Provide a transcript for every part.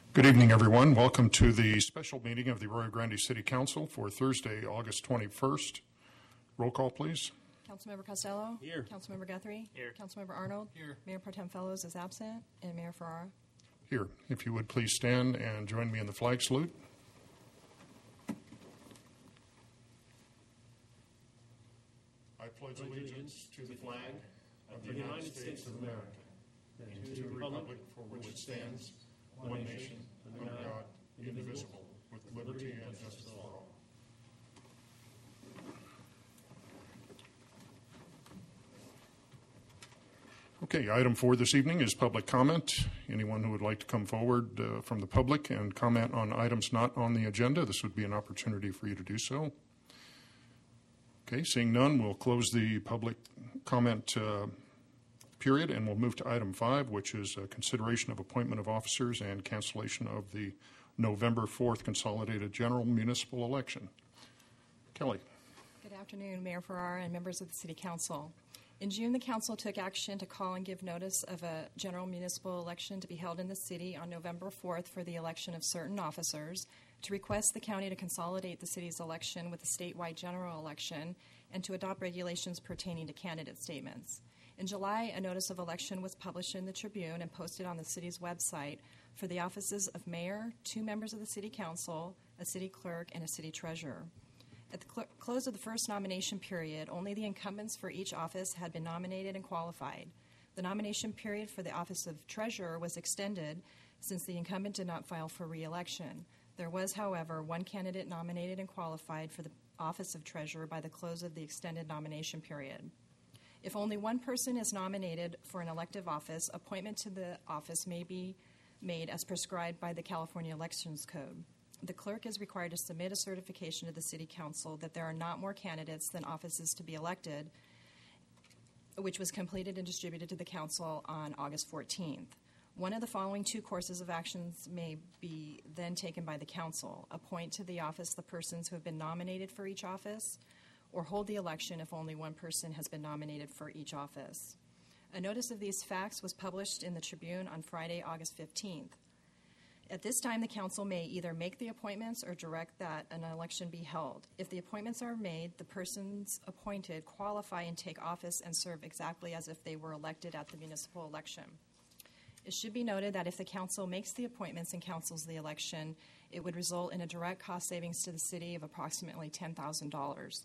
Good evening, everyone. Welcome to the special meeting of the Arroyo Grande City Council for Thursday, August 21st. Roll call, please. Councilmember Costello. Here. Councilmember Guthrie. Here. Councilmember Arnold. Here. Mayor Pro Tem Fellows is absent, and Mayor Ferrara. Here. If you would please stand and join me in the flag salute. I pledge allegiance to the flag of the United States of America and to the republic for which it stands, one nation, under God, indivisible, with liberty and justice for all. Okay, item 4 this evening is public comment. Anyone who would like to come forward from the public and comment on items not on the agenda, this would be an opportunity for you to do so. Okay, seeing none, we'll close the public comment period, and we'll move to item 5, which is consideration of appointment of officers and cancellation of the November 4th consolidated general municipal election. Kelly. Good afternoon, Mayor Ferrara and members of the City Council. In June, the Council took action to call and give notice of a general municipal election to be held in the city on November 4th for the election of certain officers, to request the county to consolidate the city's election with the statewide general election, and to adopt regulations pertaining to candidate statements. In July, a notice of election was published in the Tribune and posted on the city's website for the offices of mayor, 2 members of the City Council, a city clerk, and a city treasurer. At the close of the first nomination period, only the incumbents for each office had been nominated and qualified. The nomination period for the office of treasurer was extended since the incumbent did not file for re-election. There was, however, 1 candidate nominated and qualified for the office of treasurer by the close of the extended nomination period. If only 1 person is nominated for an elective office, appointment to the office may be made as prescribed by the California Elections Code. The clerk is required to submit a certification to the City Council that there are not more candidates than offices to be elected, which was completed and distributed to the Council on August 14th. One of the following 2 courses of actions may be then taken by the Council: appoint to the office the persons who have been nominated for each office, or hold the election if only 1 person has been nominated for each office. A notice of these facts was published in the Tribune on Friday, August 15th. At this time, the Council may either make the appointments or direct that an election be held. If the appointments are made, the persons appointed qualify and take office and serve exactly as if they were elected at the municipal election. It should be noted that if the Council makes the appointments and counsels the election, it would result in a direct cost savings to the city of approximately $10,000.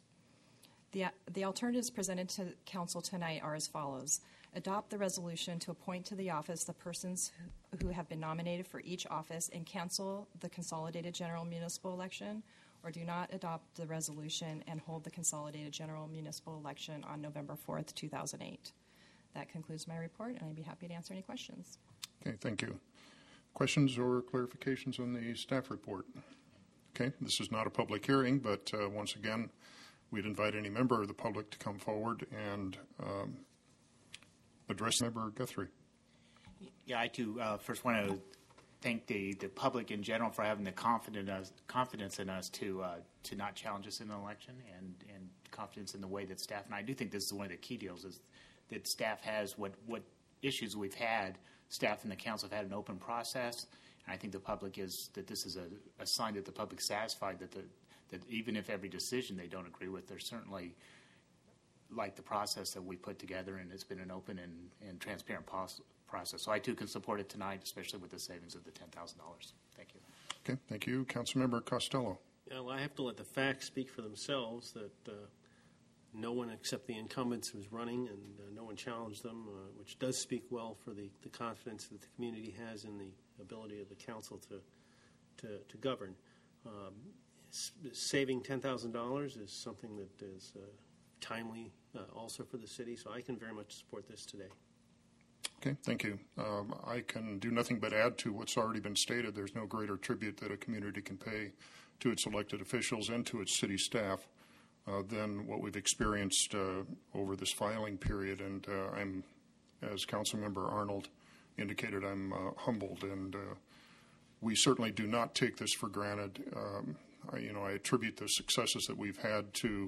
The alternatives presented to Council tonight are as follows: adopt the resolution to appoint to the office the persons who have been nominated for each office and cancel the consolidated general municipal election, or do not adopt the resolution and hold the consolidated general municipal election on November 4th, 2008. That concludes my report, and I'd be happy to answer any questions. Okay, thank you. Questions or clarifications on the staff report? Okay, this is not a public hearing, but once again, we'd invite any member of the public to come forward and address Member Guthrie. Yeah, I too first want to thank the public in general for having the confidence in us to not challenge us in an election, and confidence in the way that staff, and I do think this is one of the key deals, is that staff has what issues we've had, staff and the council have had an open process, and I think the public that this is a sign that the public's satisfied that even if every decision they don't agree with, they're certainly like the process that we put together, and it's been an open and transparent process. So I, too, can support it tonight, especially with the savings of the $10,000. Thank you. Okay, thank you. Councilmember Costello. Yeah, well, I have to let the facts speak for themselves, that no one except the incumbents was running, and no one challenged them, which does speak well for the confidence that the community has in the ability of the council to govern. Saving $10,000 is something that is timely also for the city, so I can very much support this today. Okay, thank you. I can do nothing but add to what's already been stated. There's no greater tribute that a community can pay to its elected officials and to its city staff than what we've experienced over this filing period. And I'm, as Councilmember Arnold indicated, I'm humbled, and we certainly do not take this for granted. I attribute the successes that we've had to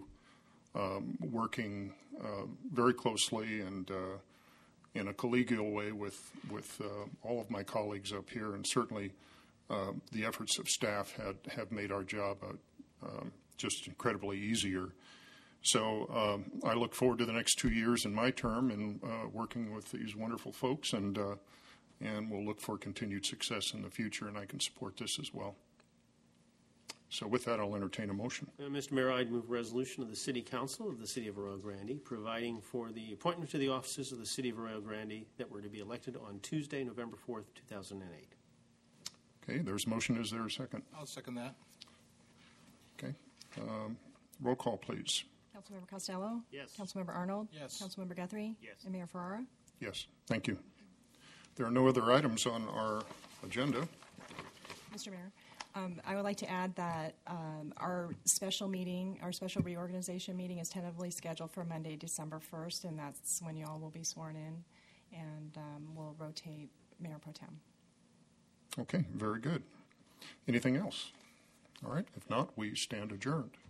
working very closely and in a collegial way with all of my colleagues up here, and certainly the efforts of staff have made our job just incredibly easier. So I look forward to the next 2 years in my term and working with these wonderful folks, and we'll look for continued success in the future, and I can support this as well. So with that, I'll entertain a motion. Mr. Mayor, I'd move a resolution of the City Council of the City of Arroyo Grande providing for the appointment to the offices of the City of Arroyo Grande that were to be elected on Tuesday, November 4th, 2008. Okay, there's a motion. Is there a second? I'll second that. Okay. Roll call, please. Councilmember Costello? Yes. Councilmember Arnold? Yes. Councilmember Guthrie? Yes. And Mayor Ferrara? Yes, thank you. There are no other items on our agenda. Mr. Mayor, I would like to add that our special reorganization meeting is tentatively scheduled for Monday, December 1st, and that's when you all will be sworn in, and we'll rotate Mayor Pro Tem. Okay, very good. Anything else? All right, if not, we stand adjourned.